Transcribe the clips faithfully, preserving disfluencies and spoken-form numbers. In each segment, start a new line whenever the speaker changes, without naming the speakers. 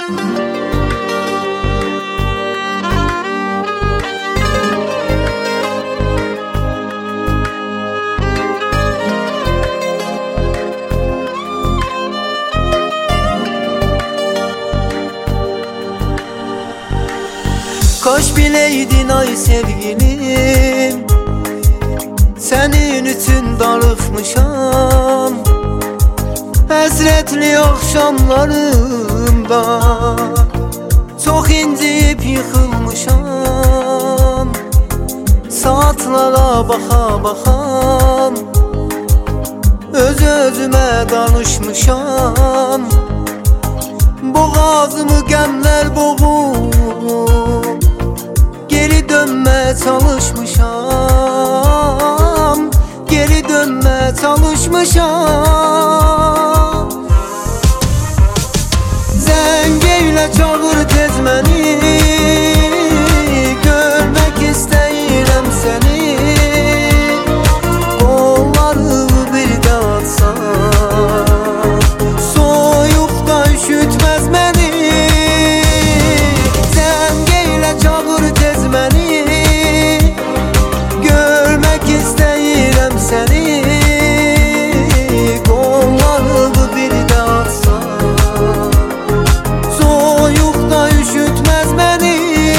Kaş bileydin ay sevgilim, senin için darıxmışam. Həsrətli axşamlarımda çox inciyib yıxılmışam. Saatlara baxa baxam, öz özümə danışmışam. Boğazımı qəmlər boğub geri dönmə çalışmışam, geri dönmə çalışmışam. Zəng eylə çağır tez məni, görmək istəyirəm səni. Qollarımı bir də atsan, soyuqda üşütməz məni. Zəng eylə çağır tez məni, görmək istəyirəm səni. Qollarımı bir də atsan, soyuqda üşütməz məni.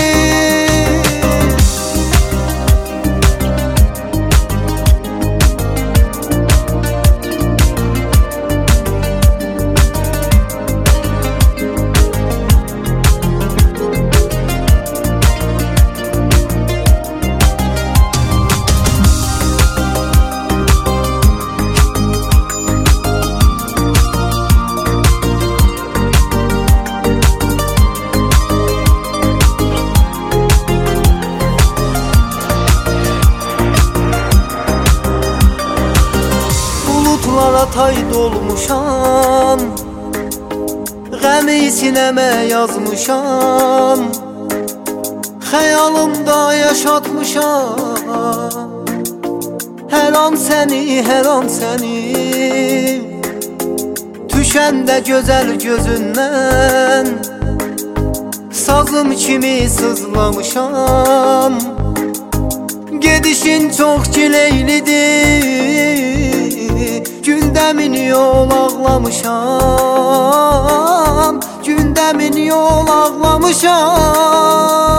Bulutlara tay dolmuşam, qəmi sinəmə yazmışam. Xəyalımda yaşatmışam, hər an səni, hər an səni. Düşəndə gözəl gözündən sazım kimi sızlamışam. Gedişin çox gileylidir, gündəmin yol ağlamışam, gündəmin yol ağlamışam.